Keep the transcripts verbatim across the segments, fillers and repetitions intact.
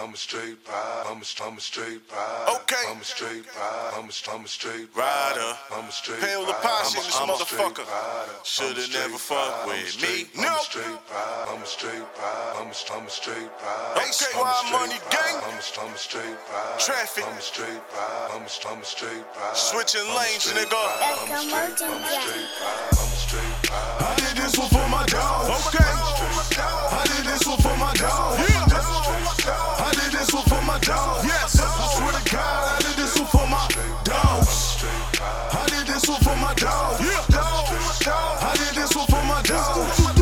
I'm a straight ride. I'm a, I'm a straight ride. Okay. I'm a straight ride. I'm a, I'm a straight rider. I'm a straight Pale the posse in this motherfucker. Shoulda never fucked with me. No. I'm a straight ride. I'm a straight ride. I'm a, I'm a straight ride. Okay, Wild Money Gang. I'm a, I'm a straight ride. Traffic. I'm a straight ride. I'm a, I'm a straight ride. Switching lanes, nigga. I'm a straight ride. I'm a straight ride. I did this one for my dog. Okay. I did this one for my dog. Yeah. I did this one for my dog. Yes. I swear to God, I did this one for my dogs. I did this one for my dog. Yeah. I did this one for my dog.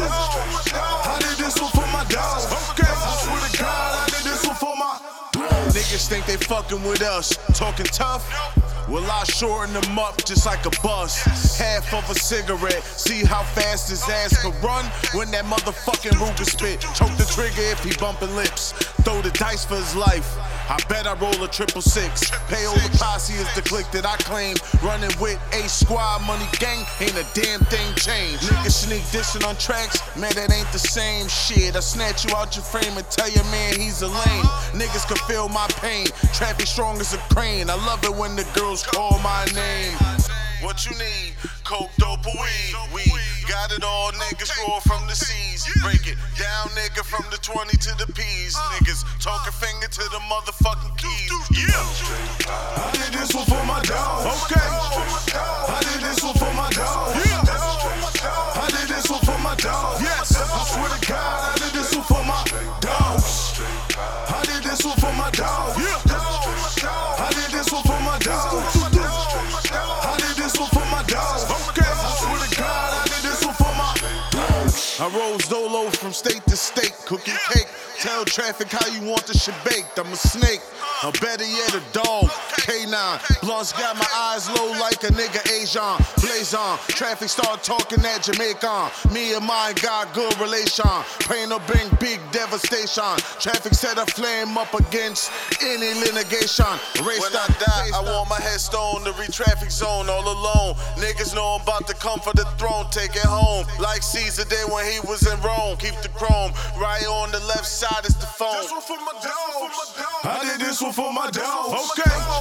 I did this one for my dog. Okay. I swear to God, I did this one for my Niggas think they fucking with us, talking tough. Well, I shorten them up just like a bus. Half of a cigarette, see how fast his ass can run when that motherfucking Ruger spit. Choke the trigger if he bumping lips. Throw the dice for his life. I bet I roll a triple six. Pale the posse is the clique that I claim. Running with A Squad, Money Gang, ain't a damn thing changed. Niggas sneak dissing on tracks, man, that ain't the same shit. I snatch you out your frame and tell your man he's a lame. Niggas can feel my pain. Traffic strong as a crane. I love it when the girls call my name. What you need? Coke, dope, or weed? We got it all, niggas roar from the seas. Break it down, nigga, from the twenty to the P's. Niggas talking finger to the motherfucking keys. Yeah. I did this one for my dog. Okay. I did this one for my dog. Yeah. I did this one for my dog. Yes. I swear to God, I did this one for my dogs. I did this one for my dog. Yeah. I did this one for my dog. I did this one for my dog. Okay. I swear to God, I did this one for my dogs. I rose dolo from state to state, cooking cake. Tell traffic how you want the shit baked. I'm a snake, or better yet a dog. K nine, blunts got my eyes low like a nigga Asian. Blaze on, traffic start talking that Jamaican. Me and mine got good relation. Pain to bring big devastation. Traffic set a flame up against any litigation. Race When I die, I want my headstone to reach traffic zone all alone. Niggas know I'm about to come for the throne, take it home. Like Caesar did when he was in Rome. Keep the chrome right on the left side is the phone. I did this one for my dog. Okay.